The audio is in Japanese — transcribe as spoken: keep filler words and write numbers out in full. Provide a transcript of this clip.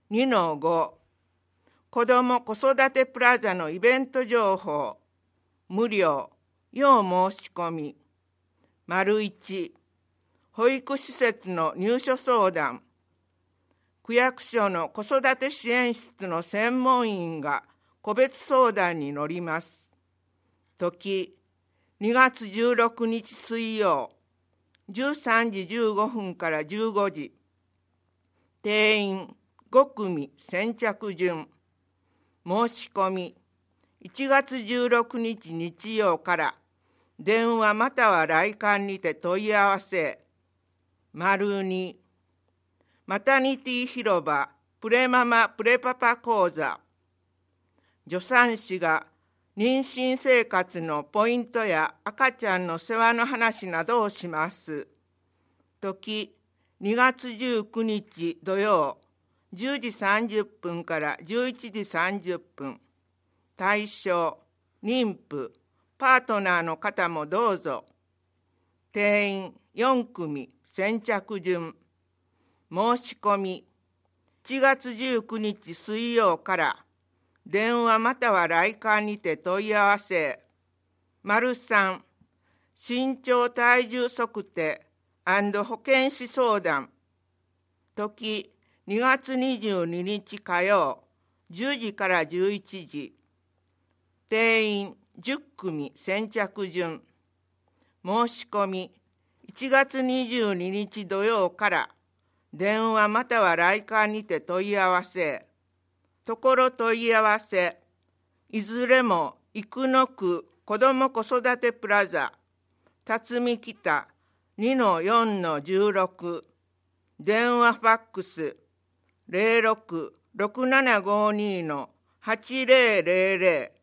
にのご、子ども子育てプラザのイベント情報、無料、要申し込み。丸いち、保育施設の入所相談。区役所の子育て支援室の専門員が個別相談に乗ります。時、にがつじゅうろくにち水曜、じゅうさんじじゅうごふんからじゅうごじ。定員ごくみ先着順。申し込み、いちがつじゅうろくにち日曜から電話または来館にて問い合わせ。丸に、マタニティ広場プレママプレパパ講座。助産師が妊娠生活のポイントや赤ちゃんの世話の話などをします。時、にがつじゅうくにち土曜、じゅうじさんじゅっぷんからじゅういちじさんじゅっぷん。対象、妊婦、パートナーの方もどうぞ。定員よんくみ先着順。申し込み、いちがつじゅうくにち水曜から電話または来館にて問い合わせ。丸さん、身長体重測定&保健師相談。時、にがつにじゅうににち火曜、じゅうじからじゅういちじ。定員じゅっくみ先着順。申し込み、いちがつにじゅうににち土曜から電話または来館にて問い合わせ。ところ問い合わせ。いずれも生野区子ども子育てプラザ、辰巳北 にのよんのじゅうろく。電話ファックス ゼロろく ろくななごに のはちゼロゼロゼロ